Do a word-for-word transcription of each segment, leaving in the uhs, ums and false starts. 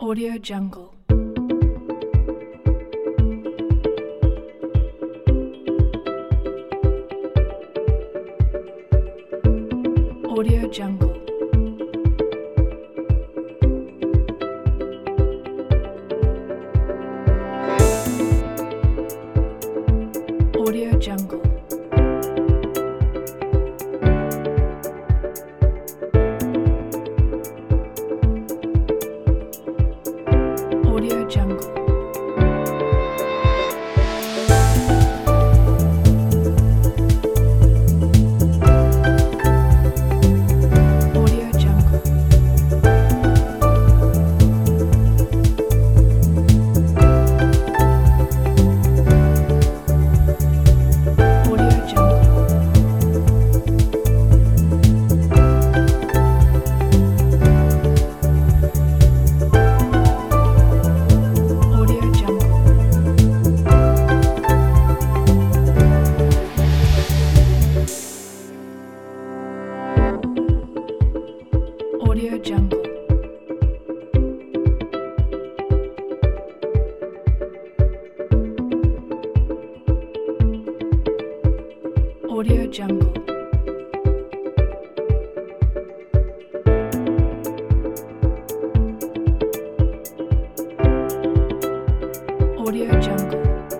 Audio Jungle. Audio Jungle. Audio Jungle. Audio Jungle. Audio Jungle. Audio Jungle. Audio Jungle. Audio Jungle. Audio Jungle. Audio Jungle.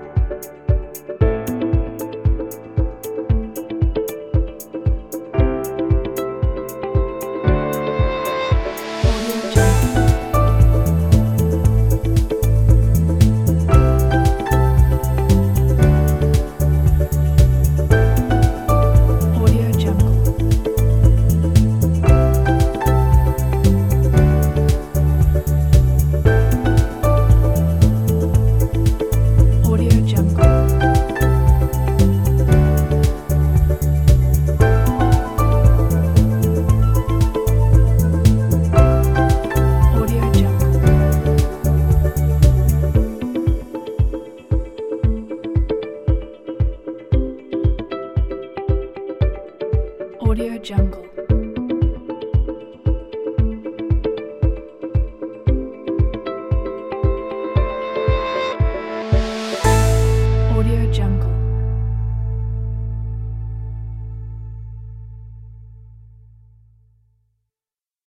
Audio Jungle. Audio Jungle. Audio Jungle. Audio Jungle.